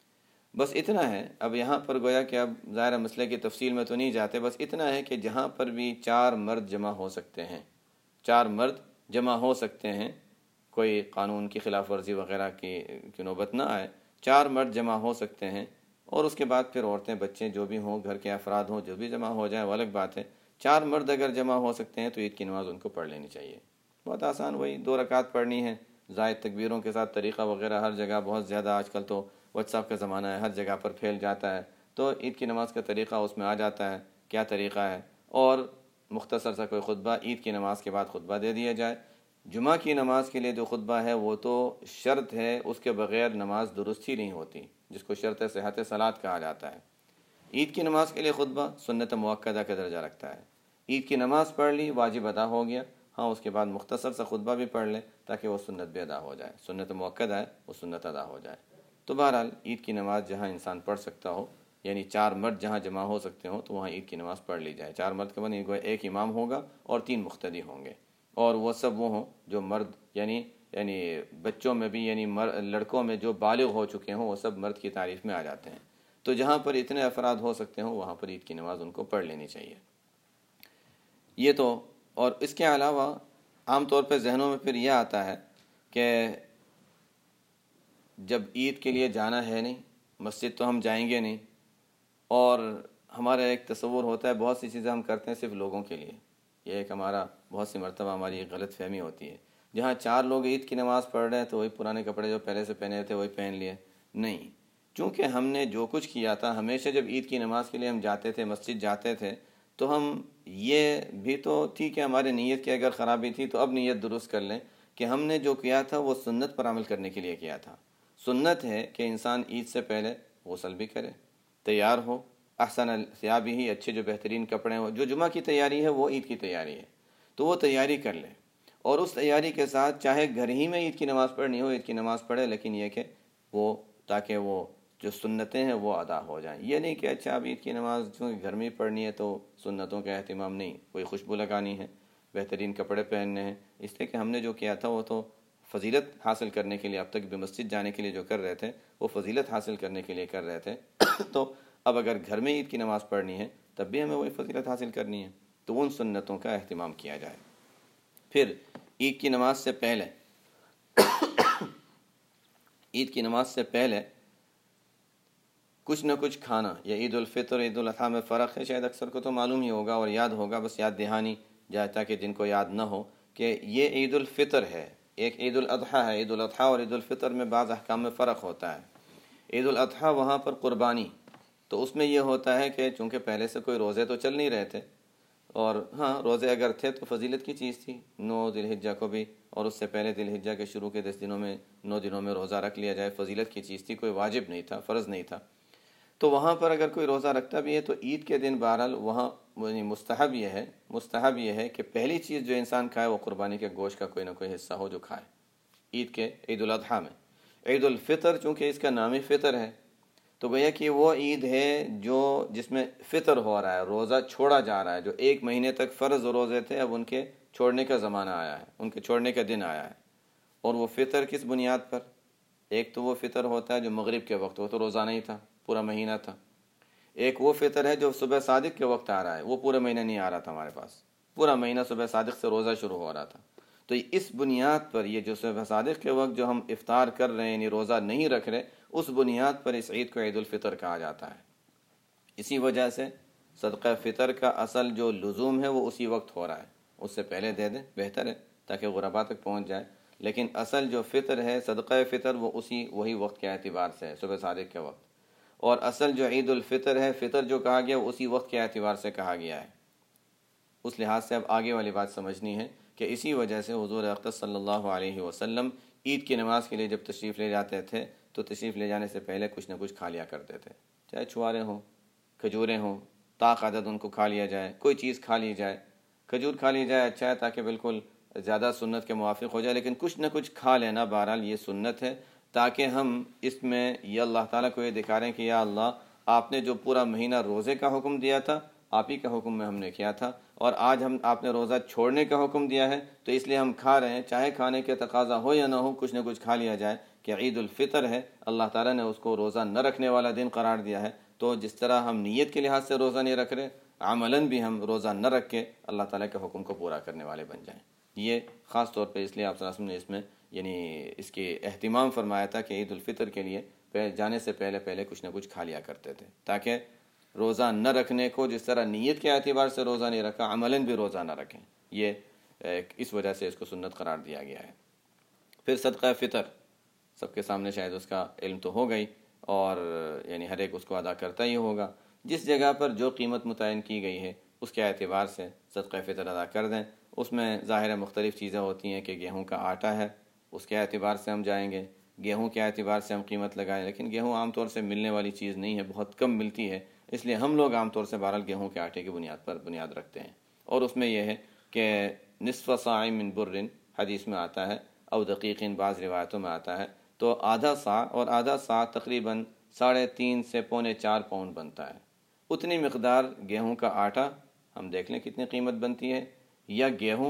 بس اتنا ہے، اب یہاں پر گویا کہ اب ظاہر مسئلے کی تفصیل میں تو نہیں جاتے، بس اتنا ہے کہ جہاں پر بھی چار مرد جمع ہو سکتے ہیں، چار مرد جمع ہو سکتے ہیں، کوئی قانون کی خلاف ورزی وغیرہ کی کی نوبت نہ آئے، چار مرد جمع ہو سکتے ہیں، اور اس کے بعد پھر عورتیں بچے جو بھی ہوں، گھر کے افراد ہوں جو بھی جمع ہو جائیں وہ الگ بات ہے، چار مرد اگر جمع ہو سکتے ہیں تو عید کی نماز ان کو پڑھ لینی چاہیے۔ بہت آسان، وہی دو رکعت پڑھنی ہے، زائد تکبیروں کے ساتھ، طریقہ وغیرہ ہر جگہ بہت زیادہ آج کل تو واٹس ایپ کا زمانہ ہے، ہر جگہ پر پھیل جاتا ہے، تو عید کی نماز کا طریقہ اس میں آ جاتا ہے، کیا طریقہ ہے، اور مختصر سا کوئی خطبہ عید کی نماز کے بعد خطبہ دے دیا جائے۔ جمعہ کی نماز کے لیے جو خطبہ ہے وہ تو شرط ہے، اس کے بغیر نماز درست ہی نہیں ہوتی، جس کو شرط صحت صلاۃ کہا جاتا ہے۔ عید کی نماز کے لیے خطبہ سنت موقدہ کا درجہ رکھتا ہے، عید کی نماز پڑھ لی واجب ادا ہو گیا، ہاں اس کے بعد مختصر سا خطبہ بھی پڑھ لیں تاکہ وہ سنت بھی ادا ہو جائے، سنت موقدہ ہے وہ سنت ادا ہو جائے۔ تو بہرحال عید کی نماز جہاں انسان پڑھ سکتا ہو، یعنی چار مرد جہاں جمع ہو سکتے ہوں تو وہاں عید کی نماز پڑھ لی جائے۔ چار مرد کا معنی ایک امام ہوگا اور تین مقتدی ہوں گے، اور وہ سب وہ ہوں جو مرد یعنی یعنی بچوں میں بھی یعنی مر لڑکوں میں جو بالغ ہو چکے ہوں وہ سب مرد کی تعریف میں آ جاتے ہیں۔ تو جہاں پر اتنے افراد ہو سکتے ہوں وہاں پر عید کی نماز ان کو پڑھ لینی چاہیے۔ یہ تو، اور اس کے علاوہ عام طور پہ ذہنوں میں پھر یہ آتا ہے کہ جب عید کے لیے جانا ہے نہیں، مسجد تو ہم جائیں گے نہیں، اور ہمارا ایک تصور ہوتا ہے بہت سی چیزیں ہم کرتے ہیں صرف لوگوں کے لیے۔ یہ ایک ہمارا بہت سی مرتبہ ہماری ایک غلط فہمی ہوتی ہے، جہاں چار لوگ عید کی نماز پڑھ رہے ہیں تو وہی پرانے کپڑے جو پہلے سے پہنے تھے وہی پہن لیے۔ نہیں، چونکہ ہم نے جو کچھ کیا تھا، ہمیشہ جب عید کی نماز کے لیے ہم جاتے تھے، مسجد جاتے تھے، تو ہم یہ بھی تو ٹھیک ہے ہماری نیت کی اگر خرابی تھی تو اب نیت درست کر لیں کہ ہم نے جو کیا تھا وہ سنت پر عمل کرنے کے لیے کیا تھا۔ سنت ہے کہ انسان عید سے پہلے غسل بھی کرے، تیار ہو، احسن الثیاب ہی، اچھے جو بہترین کپڑے ہوں۔ جو جمعہ کی تیاری ہے وہ عید کی تیاری ہے، تو وہ تیاری کر لے، اور اس تیاری کے ساتھ چاہے گھر ہی میں عید کی نماز پڑھنی ہو عید کی نماز پڑھے، لیکن یہ کہ وہ تاکہ وہ جو سنتیں ہیں وہ ادا ہو جائیں۔ یہ نہیں کہ اچھا اب عید کی نماز چونکہ گھر میں ہی پڑھنی ہے تو سنتوں کا اہتمام نہیں، کوئی خوشبو لگانی ہے، بہترین کپڑے پہننے ہیں، اس لیے کہ ہم نے جو کیا تھا وہ تو فضیلت حاصل کرنے کے لیے، اب تک بھی مسجد جانے کے لیے جو کر رہے تھے وہ فضیلت حاصل کرنے کے لیے کر رہے تھے، تو اب اگر گھر میں عید کی نماز پڑھنی ہے تب بھی ہمیں وہی فضیلت حاصل کرنی ہے، تو ان سنتوں کا اہتمام کیا جائے۔ پھر عید کی نماز سے پہلے عید کی نماز سے پہلے کچھ نہ کچھ کھانا، یا عید الفطر عید الاضحیٰ میں فرق ہے، شاید اکثر کو تو معلوم ہی ہوگا اور یاد ہوگا، بس یاد دہانی جاتا کہ جن کو یاد نہ ہو کہ یہ عید الفطر ہے، ایک عید الاضحیٰ ہے۔ عید الاضحیٰ اور عید الفطر میں بعض احکام میں فرق ہوتا ہے۔ عید الاضحیٰ وہاں پر قربانی، تو اس میں یہ ہوتا ہے کہ چونکہ پہلے سے کوئی روزے تو چل نہیں رہے تھے، اور ہاں روزے اگر تھے تو فضیلت کی چیز تھی، نو ذی الحجہ کو بھی، اور اس سے پہلے ذی الحجہ کے شروع کے دس دنوں میں نو دنوں میں روزہ رکھ لیا جائے، فضیلت کی چیز تھی، کوئی واجب نہیں تھا، فرض نہیں تھا۔ تو وہاں پر اگر کوئی روزہ رکھتا بھی ہے تو عید کے دن بہرحال وہاں مستحب یہ ہے مستحب یہ ہے کہ پہلی چیز جو انسان کھائے وہ قربانی کے گوشت کا کوئی نہ کوئی حصہ ہو جو کھائے عید کے عید الاضحیٰ میں۔ عید الفطر چونکہ اس کا نام ہی فطر ہے، تو گویا کہ وہ عید ہے جو جس میں فطر ہو رہا ہے، روزہ چھوڑا جا رہا ہے، جو ایک مہینے تک فرض روزے تھے اب ان کے چھوڑنے کا زمانہ آیا ہے، ان کے چھوڑنے کا دن آیا ہے۔ اور وہ فطر کس بنیاد پر؟ ایک تو وہ فطر ہوتا ہے جو مغرب کے وقت ہو تو روزہ نہیں تھا، پورا مہینہ تھا۔ ایک وہ فطر ہے جو صبح صادق کے وقت آ رہا ہے، وہ پورے مہینہ نہیں آ رہا تھا ہمارے پاس، پورا مہینہ صبح صادق سے روزہ شروع ہو رہا تھا۔ تو اس بنیاد پر یہ جو صبح صادق کے وقت جو ہم افطار کر رہے ہیں یعنی روزہ نہیں رکھ رہے، اس بنیاد پر اس عید کو عید الفطر کہا جاتا ہے۔ اسی وجہ سے صدقہ فطر کا اصل جو لزوم ہے وہ اسی وقت ہو رہا ہے، اس سے پہلے دے دیں بہتر ہے تاکہ غربا تک پہنچ جائے، لیکن اصل جو فطر ہے صدقہ فطر وہ اسی وہی وقت کے اعتبار سے ہے، صبح صادق کے وقت۔ اور اصل جو عید الفطر ہے، فطر جو کہا گیا وہ اسی وقت کے اعتبار سے کہا گیا ہے۔ اس لحاظ سے اب آگے والی بات سمجھنی ہے کہ اسی وجہ سے حضور اقدس صلی اللہ علیہ وسلم عید کی نماز کے لیے جب تشریف لے جاتے تھے تو تشریف لے جانے سے پہلے کچھ نہ کچھ کھا لیا کرتے تھے، چاہے چھوارے ہوں، کھجوریں ہوں، طاق عدد ان کو کھا لیا جائے، کوئی چیز کھا لی جائے، کھجور کھا لی جائے اچھا ہے تاکہ بالکل زیادہ سنت کے موافق ہو جائے، لیکن کچھ نہ کچھ کھا لینا بہرحال یہ سنت ہے، تاکہ ہم اس میں یہ اللہ تعالیٰ کو یہ دکھا رہے ہیں کہ یا اللہ آپ نے جو پورا مہینہ روزے کا حکم دیا تھا آپ ہی کا حکم میں ہم نے کیا تھا، اور آج ہم آپ نے روزہ چھوڑنے کا حکم دیا ہے تو اس لیے ہم کھا رہے ہیں، چاہے کھانے کے تقاضا ہو یا نہ ہو کچھ نہ کچھ کھا لیا جائے، کہ عید الفطر ہے، اللہ تعالیٰ نے اس کو روزہ نہ رکھنے والا دن قرار دیا ہے، تو جس طرح ہم نیت کے لحاظ سے روزہ نہیں رکھ رہے، عملاً بھی ہم روزہ نہ رکھ کے اللہ تعالیٰ کے حکم کو پورا کرنے والے بن جائیں۔ یہ خاص طور پہ اس لیے آپ صلی اللہ علیہ وسلم نے اس میں یعنی اس کے اہتمام فرمایا تھا کہ عید الفطر کے لیے جانے سے پہلے پہلے کچھ نہ کچھ کھا لیا کرتے تھے، تاکہ روزہ نہ رکھنے کو جس طرح نیت کے اعتبار سے روزہ نہیں رکھا، عملاً بھی روزہ نہ رکھیں، یہ اس وجہ سے اس کو سنت قرار دیا گیا ہے۔ پھر صدقہ فطر سب کے سامنے شاید اس کا علم تو ہو گئی، اور یعنی ہر ایک اس کو ادا کرتا ہی ہوگا، جس جگہ پر جو قیمت متعین کی گئی ہے اس کے اعتبار سے صدقہ فطر ادا کر دیں۔ اس میں ظاہر مختلف چیزیں ہوتی ہیں کہ گیہوں کا آٹا ہے اس کے اعتبار سے ہم جائیں گے، گیہوں کے اعتبار سے ہم قیمت لگائیں، لیکن گیہوں عام طور سے ملنے والی چیز نہیں ہے، بہت کم ملتی ہے، اس لیے ہم لوگ عام طور سے بہرحال گیہوں کے آٹے کی بنیاد پر بنیاد رکھتے ہیں، اور اس میں یہ ہے کہ نصف صاع من بر حدیث میں آتا ہے، او دقیقین بعض روایتوں میں آتا ہے، تو آدھا صاع، اور آدھا صاع تقریباً ساڑھے تین سے پونے چار پاؤنڈ بنتا ہے، اتنی مقدار گیہوں کا آٹا ہم دیکھ لیں کتنی قیمت بنتی ہے، یا گیہوں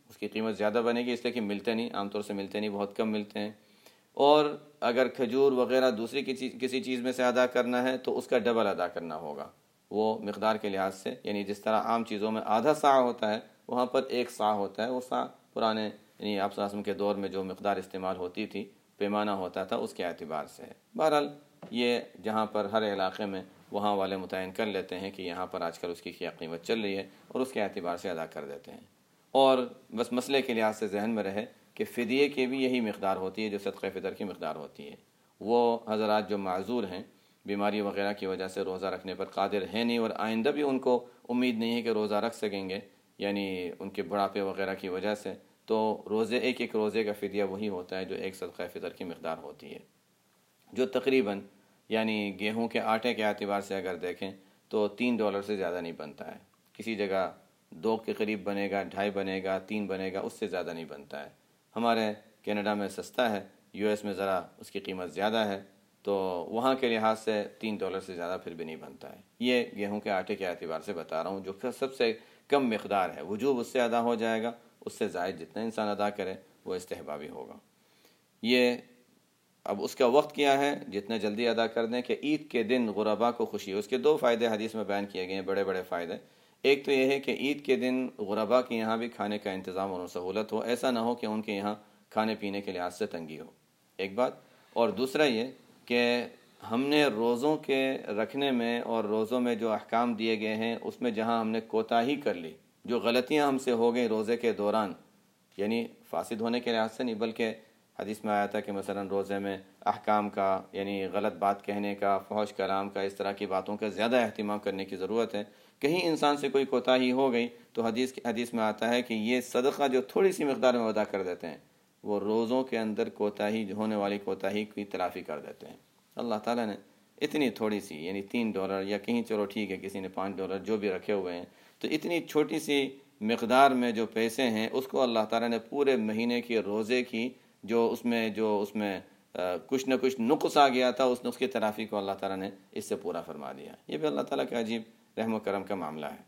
اس کی قیمت زیادہ بنے گی، اس لیے کہ ملتے نہیں، عام طور سے ملتے نہیں، بہت کم ملتے ہیں۔ اور اگر کھجور وغیرہ دوسری کسی چیز میں سے ادا کرنا ہے تو اس کا ڈبل ادا کرنا ہوگا وہ مقدار کے لحاظ سے، یعنی جس طرح عام چیزوں میں آدھا صاع ہوتا ہے وہاں پر ایک صاع ہوتا ہے، وہ صاع پرانے یعنی آپ صلی اللہ علیہ وسلم کے دور میں جو مقدار استعمال ہوتی تھی، پیمانہ ہوتا تھا، اس کے اعتبار سے ہے۔ بہرحال یہ جہاں پر ہر علاقے میں وہاں والے متعین کر لیتے ہیں کہ یہاں پر آج کل اس کی کیا قیمت چل رہی ہے اور اس کے اعتبار سے ادا کر دیتے ہیں۔ اور بس مسئلے کے لحاظ سے ذہن میں رہے کہ فدیے کی بھی یہی مقدار ہوتی ہے جو صدقہ فطر کی مقدار ہوتی ہے۔ وہ حضرات جو معذور ہیں، بیماری وغیرہ کی وجہ سے روزہ رکھنے پر قادر ہیں نہیں اور آئندہ بھی ان کو امید نہیں ہے کہ روزہ رکھ سکیں گے، یعنی ان کے بڑھاپے وغیرہ کی وجہ سے، تو روزے ایک ایک روزے کا فدیہ وہی ہوتا ہے جو ایک صدقہ فطر کی مقدار ہوتی ہے، جو تقریباً یعنی گیہوں کے آٹے کے اعتبار سے اگر دیکھیں تو تین ڈالر سے زیادہ نہیں بنتا ہے، کسی جگہ دو کے قریب بنے گا، ڈھائی بنے گا، تین بنے گا، اس سے زیادہ نہیں بنتا ہے۔ ہمارے کینیڈا میں سستا ہے، یو ایس میں ذرا اس کی قیمت زیادہ ہے، تو وہاں کے لحاظ سے تین ڈالر سے زیادہ پھر بھی نہیں بنتا ہے۔ یہ گیہوں کے آٹے کے اعتبار سے بتا رہا ہوں، جو سب سے کم مقدار ہے، وجوب اس سے ادا ہو جائے گا، اس سے زائد جتنا انسان ادا کرے وہ استحبابی ہوگا۔ یہ اب اس کا وقت کیا ہے، جتنا جلدی ادا کر دیں کہ عید کے دن غربا کو خوشی ہو۔ اس کے دو فائدے حدیث میں بیان کیے گئے ہیں، بڑے بڑے فائدے۔ ایک تو یہ ہے کہ عید کے دن غربا کے یہاں بھی کھانے کا انتظام اور سہولت ہو، ایسا نہ ہو کہ ان کے یہاں کھانے پینے کے لحاظ سے تنگی ہو، ایک بات۔ اور دوسرا یہ کہ ہم نے روزوں کے رکھنے میں اور روزوں میں جو احکام دیے گئے ہیں اس میں جہاں ہم نے کوتاہی کر لی، جو غلطیاں ہم سے ہو گئیں روزے کے دوران، یعنی فاسد ہونے کے لحاظ سے نہیں بلکہ حدیث میں آیا تھا کہ مثلا روزے میں احکام کا یعنی غلط بات کہنے کا، فحش کلام کا، اس طرح کی باتوں کا زیادہ اہتمام کرنے کی ضرورت ہے۔ کہیں انسان سے کوئی کوتاہی ہو گئی تو حدیث حدیث میں آتا ہے کہ یہ صدقہ جو تھوڑی سی مقدار میں ادا کر دیتے ہیں وہ روزوں کے اندر کوتاہی ہونے والی کوتاہی کی تلافی کر دیتے ہیں۔ اللہ تعالیٰ نے اتنی تھوڑی سی یعنی تین ڈالر یا کہیں چلو ٹھیک ہے کسی نے پانچ ڈالر جو بھی رکھے ہوئے ہیں، تو اتنی چھوٹی سی مقدار میں جو پیسے ہیں اس کو اللہ تعالیٰ نے پورے مہینے کی روزے کی جو اس میں جو اس میں کچھ نہ کچھ نقص آ گیا تھا، اس نقص کی تلافی کو اللہ تعالیٰ نے اس سے پورا فرما دیا۔ یہ بھی اللہ تعالیٰ کا عجیب رحم و کرم کا معاملہ ہے۔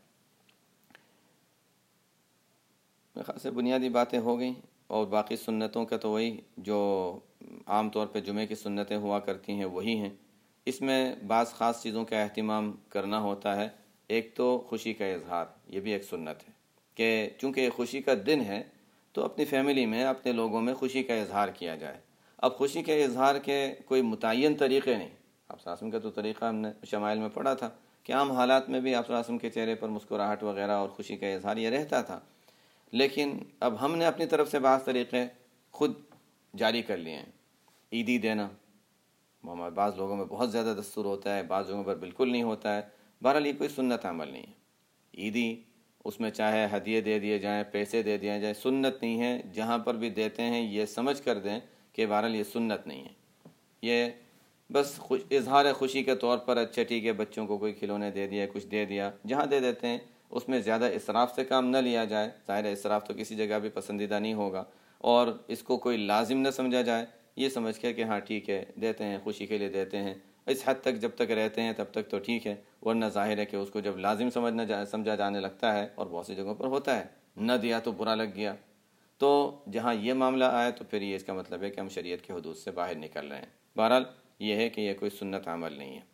میرے خیال سے بنیادی باتیں ہو گئیں، اور باقی سنتوں کا تو وہی جو عام طور پہ جمعے کی سنتیں ہوا کرتی ہیں وہی ہیں۔ اس میں بعض خاص چیزوں کا اہتمام کرنا ہوتا ہے۔ ایک تو خوشی کا اظہار، یہ بھی ایک سنت ہے کہ چونکہ خوشی کا دن ہے تو اپنی فیملی میں اپنے لوگوں میں خوشی کا اظہار کیا جائے۔ اب خوشی کے اظہار کے کوئی متعین طریقے نہیں، آپ صلی اللہ علیہ وسلم کا تو طریقہ ہم نے شمائل میں پڑھا تھا کہ عام حالات میں بھی آپ صلی اللہ علیہ وسلم کے چہرے پر مسکراہٹ وغیرہ اور خوشی کا اظہار یہ رہتا تھا، لیکن اب ہم نے اپنی طرف سے بعض طریقے خود جاری کر لیے ہیں۔ عیدی دینا، ہمارے بعض لوگوں میں بہت زیادہ دستور ہوتا ہے، بعض لوگوں پر بالکل نہیں ہوتا ہے۔ بہرحال یہ کوئی سنت عمل نہیں ہے۔ عیدی اس میں چاہے ہدیے دے دیے جائیں، پیسے دے دیے جائیں، سنت نہیں ہے۔ جہاں پر بھی دیتے ہیں یہ سمجھ کر دیں کہ بہرحال یہ سنت نہیں ہے، یہ بس خوش اظہار خوشی کے طور پر اچھا ٹھیک ہے بچوں کو کوئی کھلونے دے دیا، کچھ دے دیا، جہاں دے دیتے ہیں اس میں زیادہ اسراف سے کام نہ لیا جائے۔ ظاہر ہے اسراف تو کسی جگہ بھی پسندیدہ نہیں ہوگا، اور اس کو کوئی لازم نہ سمجھا جائے، یہ سمجھ کے کہ ہاں ٹھیک ہے دیتے ہیں، خوشی کے لیے دیتے ہیں، اس حد تک جب تک رہتے ہیں تب تک تو ٹھیک ہے، ورنہ ظاہر ہے کہ اس کو جب لازم سمجھنا جا سمجھا جانے لگتا ہے، اور بہت سی جگہوں پر ہوتا ہے، نہ دیا تو برا لگ گیا، تو جہاں یہ معاملہ آئے تو پھر یہ اس کا مطلب ہے کہ ہم شریعت کے حدود سے باہر نکل رہے ہیں۔ بہرحال یہ ہے کہ یہ کوئی سنت عمل نہیں ہے۔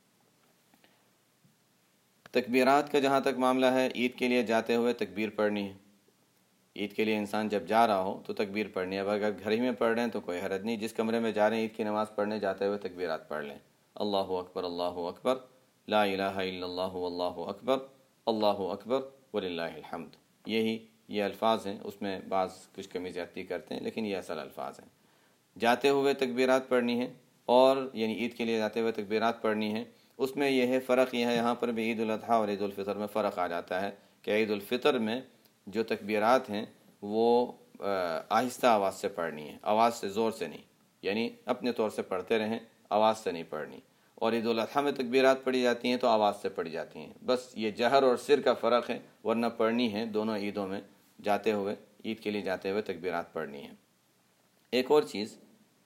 تکبیرات کا جہاں تک معاملہ ہے، عید کے لیے جاتے ہوئے تکبیر پڑھنی ہے۔ عید کے لیے انسان جب جا رہا ہو تو تکبیر پڑھنی ہے، اگر گھر ہی میں پڑھ رہے ہیں تو کوئی حرج نہیں، جس کمرے میں جا رہے ہیں عید کی نماز پڑھنے جاتے ہوئے تکبیرات پڑھ لیں۔ اللہ اکبر، اللہ اکبر، لا الہ الا اللہ واللہ اکبر، اللہ اکبر وللہ الحمد۔ یہی یہ الفاظ ہیں، اس میں بعض کچھ کمی زیادتی کرتے ہیں لیکن یہ اصل الفاظ ہیں۔ جاتے ہوئے تکبیرات پڑھنی ہے، اور یعنی عید کے لیے جاتے ہوئے تکبیرات پڑھنی ہے۔ اس میں یہ ہے فرق یہ ہے، یہاں پر بھی عید الاضحیٰ اور عید الفطر میں فرق آ جاتا ہے کہ عید الفطر میں جو تکبیرات ہیں وہ آہستہ آواز سے پڑھنی ہے، آواز سے، زور سے نہیں، یعنی اپنے طور سے پڑھتے رہیں، آواز سے نہیں پڑھنی۔ اور عید الاضحیٰ میں تکبیرات پڑھی جاتی ہیں تو آواز سے پڑھی جاتی ہیں، بس یہ جہر اور سر کا فرق ہے، ورنہ پڑھنی ہے دونوں عیدوں میں، جاتے ہوئے عید کے لیے جاتے ہوئے تکبیرات پڑھنی ہے۔ ایک اور چیز،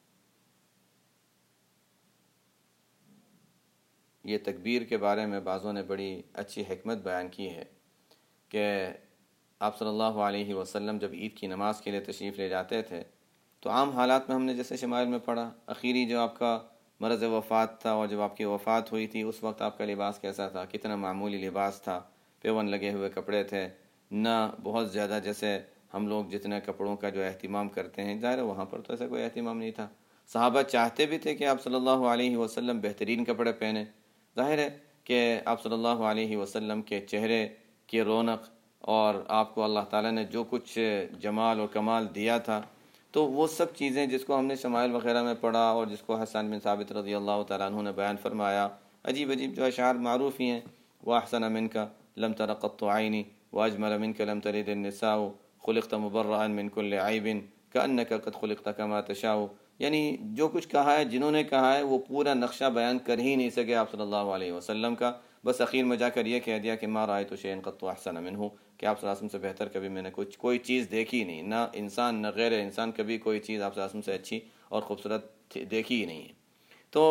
یہ تکبیر کے بارے میں بعضوں نے بڑی اچھی حکمت بیان کی ہے کہ آپ صلی اللہ علیہ وسلم جب عید کی نماز کے لیے تشریف لے جاتے تھے تو عام حالات میں ہم نے جیسے شمائل میں پڑھا، اخیری جو آپ کا مرض وفات تھا اور جب آپ کی وفات ہوئی تھی اس وقت آپ کا لباس کیسا تھا، کتنا معمولی لباس تھا، پیون لگے ہوئے کپڑے تھے، نہ بہت زیادہ جیسے ہم لوگ جتنے کپڑوں کا جو اہتمام کرتے ہیں، ظاہر ہے وہاں پر تو ایسا کوئی اہتمام نہیں تھا۔ صحابہ چاہتے بھی تھے کہ آپ صلی اللہ علیہ وسلم بہترین کپڑے پہنیں، ظاہر ہے کہ آپ صلی اللہ علیہ وسلم کے چہرے کی رونق اور آپ کو اللہ تعالیٰ نے جو کچھ جمال اور کمال دیا تھا، تو وہ سب چیزیں جس کو ہم نے شمائل وغیرہ میں پڑھا اور جس کو حسان بن ثابت رضی اللہ تعالیٰ عنہ نے بیان فرمایا، عجیب عجیب جو اشعار معروف ہی ہیں، وَأَحْسَنَ مِنْكَ لَمْ تَرَ قَطُّ عَيْنِي وَأَجْمَلَ مِنْكَ لَمْ تَلِدِ النِّسَاءُ خُلِقْتَ مُبَرَّأً مِنْ كُلِّ عَيْبٍ كَأَنَّكَ قَدْ خُلِقْتَ كَمَا تَشَاءُ، یعنی جو کچھ کہا ہے، جنہوں نے کہا ہے وہ پورا نقشہ بیان کر ہی نہیں سکے آپ صلی اللہ علیہ وسلم کا، بس اخیر میں جا کر یہ کہہ دیا کہ ما رأیت شیئا قط احسن منہ، کہ آپ صلی اللہ علیہ وسلم سے بہتر کبھی میں نے کچھ کوئی چیز دیکھی نہیں، نہ انسان نہ غیر انسان کبھی کوئی چیز آپ صلی اللہ علیہ وسلم سے اچھی اور خوبصورت دیکھی ہی نہیں ہے۔ تو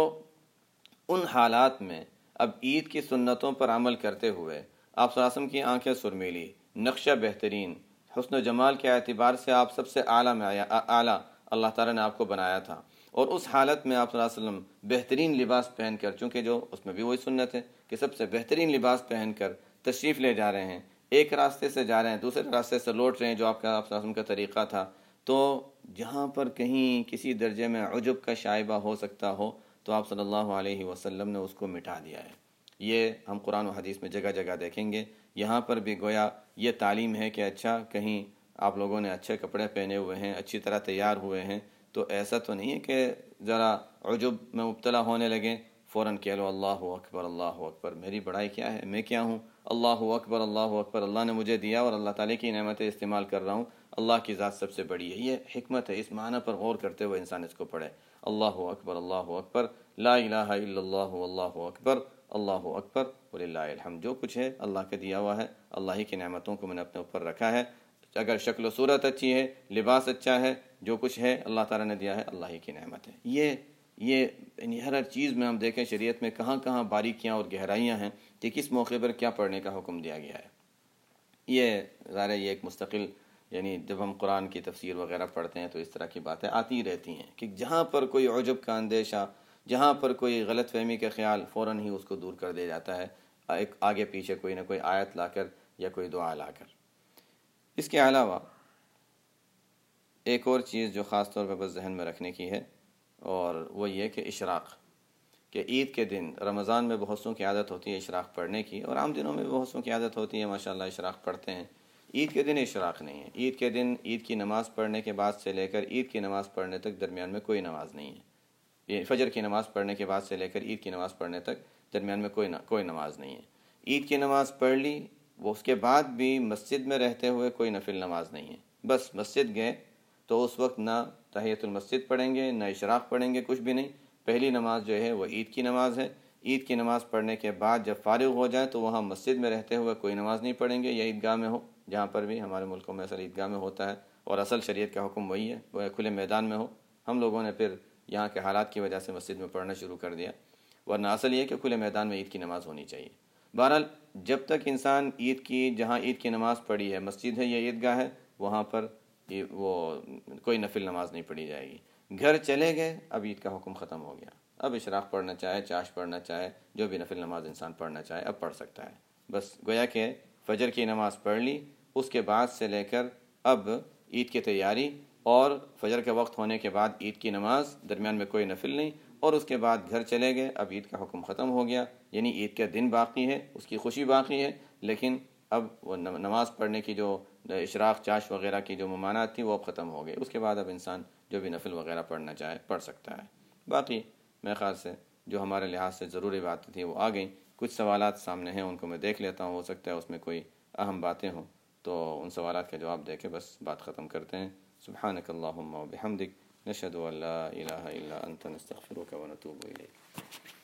ان حالات میں اب عید کی سنتوں پر عمل کرتے ہوئے آپ صلی اللہ علیہ وسلم کی آنکھیں سرمیلی، نقشہ بہترین، حسن و جمال کے اعتبار سے آپ سب سے اعلیٰ میں اعلیٰ اللہ تعالیٰ نے آپ کو بنایا تھا، اور اس حالت میں آپ صلی اللہ علیہ وسلم بہترین لباس پہن کر، چونکہ جو اس میں بھی وہی سنت ہے کہ سب سے بہترین لباس پہن کر تشریف لے جا رہے ہیں، ایک راستے سے جا رہے ہیں دوسرے راستے سے لوٹ رہے ہیں، جو آپ کا آپ صلی اللہ علیہ وسلم کا طریقہ تھا، تو جہاں پر کہیں کسی درجے میں عجب کا شائبہ ہو سکتا ہو تو آپ صلی اللہ علیہ وسلم نے اس کو مٹا دیا ہے۔ یہ ہم قرآن و حدیث میں جگہ جگہ دیکھیں گے، یہاں پر بھی گویا یہ تعلیم ہے کہ اچھا کہیں آپ لوگوں نے اچھے کپڑے پہنے ہوئے ہیں، اچھی طرح تیار ہوئے ہیں، تو ایسا تو نہیں ہے کہ ذرا عجب میں مبتلا ہونے لگیں، فوراً کہہ لو اللہ اکبر اللہ اکبر، میری بڑائی کیا ہے، میں کیا ہوں، اللہ اکبر اللہ اکبر، اللہ نے مجھے دیا اور اللہ تعالیٰ کی نعمتیں استعمال کر رہا ہوں، اللہ کی ذات سب سے بڑی ہے۔ یہ حکمت ہے، اس معنی پر غور کرتے ہوئے انسان اس کو پڑھے، اللہ اکبر اللہ اکبر، لا الہ الا اللہ واللہ اکبر، اللہ اکبر وللہ الحمد، جو کچھ ہے اللہ کا دیا ہوا ہے، اللہ ہی کی نعمتوں کو میں نے اپنے اوپر رکھا ہے، اگر شکل و صورت اچھی ہے، لباس اچھا ہے، جو کچھ ہے اللہ تعالیٰ نے دیا ہے، اللہ ہی کی نعمت ہے۔ یہ یہ یعنی ہر ہر چیز میں ہم دیکھیں شریعت میں کہاں کہاں باریکیاں اور گہرائیاں ہیں کہ کس موقع پر کیا پڑھنے کا حکم دیا گیا ہے۔ یہ ظاہر ہے یہ ایک مستقل، یعنی جب ہم قرآن کی تفسیر وغیرہ پڑھتے ہیں تو اس طرح کی باتیں آتی رہتی ہیں کہ جہاں پر کوئی عجب کا اندیشہ، جہاں پر کوئی غلط فہمی کا خیال، فوراً ہی اس کو دور کر دیا جاتا ہے ایک آگے پیچھے کوئی نہ کوئی آیت لا کر یا کوئی دعا لا کر۔ اس کے علاوہ ایک اور چیز جو خاص طور پر بس ذہن میں رکھنے کی ہے، اور وہ یہ کہ اشراق، کہ عید کے دن رمضان میں بہت سوں کی عادت ہوتی ہے اشراق پڑھنے کی، اور عام دنوں میں بھی بہت سوں کی عادت ہوتی ہے ماشاءاللہ اشراق پڑھتے ہیں، عید کے دن اشراق نہیں ہے۔ عید کے دن عید کی نماز پڑھنے کے بعد سے لے کر عید کی نماز پڑھنے تک درمیان میں کوئی نماز نہیں ہے، یہ فجر کی نماز پڑھنے کے بعد سے لے کر عید کی نماز پڑھنے تک درمیان میں کوئی نہ کوئی نماز نہیں ہے۔ عید کی نماز پڑھ لی، وہ اس کے بعد بھی مسجد میں رہتے ہوئے کوئی نفل نماز نہیں ہے، بس مسجد گئے تو اس وقت نہ تحیۃ المسجد پڑھیں گے نہ اشراق پڑھیں گے، کچھ بھی نہیں، پہلی نماز جو ہے وہ عید کی نماز ہے۔ عید کی نماز پڑھنے کے بعد جب فارغ ہو جائیں تو وہاں مسجد میں رہتے ہوئے کوئی نماز نہیں پڑھیں گے، یا عیدگاہ میں ہو، جہاں پر بھی ہمارے ملکوں میں اصل عیدگاہ میں ہوتا ہے، اور اصل شریعت کا حکم وہی ہے، وہ کھلے میدان میں ہو۔ ہم لوگوں نے پھر یہاں کے حالات کی وجہ سے مسجد میں پڑھنا شروع کر دیا، ورنہ اصل یہ کہ کھلے میدان میں عید کی نماز ہونی چاہیے۔ بہرحال جب تک انسان عید کی جہاں عید کی نماز پڑھی ہے، مسجد ہے یا عیدگاہ ہے، وہاں پر وہ کوئی نفل نماز نہیں پڑھی جائے گی۔ گھر چلے گئے، اب عید کا حکم ختم ہو گیا، اب اشراق پڑھنا چاہے، چاش پڑھنا چاہے، جو بھی نفل نماز انسان پڑھنا چاہے اب پڑھ سکتا ہے۔ بس گویا کہ فجر کی نماز پڑھ لی، اس کے بعد سے لے کر اب عید کی تیاری، اور فجر کے وقت ہونے کے بعد عید کی نماز، درمیان میں کوئی نفل نہیں، اور اس کے بعد گھر چلے گئے، اب عید کا حکم ختم ہو گیا، یعنی عید کا دن باقی ہے، اس کی خوشی باقی ہے، لیکن اب وہ نماز پڑھنے کی جو اشراق چاش وغیرہ کی جو ممانعت تھی وہ اب ختم ہو گئی، اس کے بعد اب انسان جو بھی نفل وغیرہ پڑھنا چاہے پڑھ سکتا ہے۔ باقی میرے خیال سے جو ہمارے لحاظ سے ضروری باتیں تھیں وہ آ گئیں، کچھ سوالات سامنے ہیں ان کو میں دیکھ لیتا ہوں، ہو سکتا ہے اس میں کوئی اہم باتیں ہوں تو ان سوالات کا جواب دے کے بس بات ختم کرتے ہیں۔ سبحانک اللہم و بحمدک، نشہد ان لا الہ الا انت، نستغفرک و نتوب الیک۔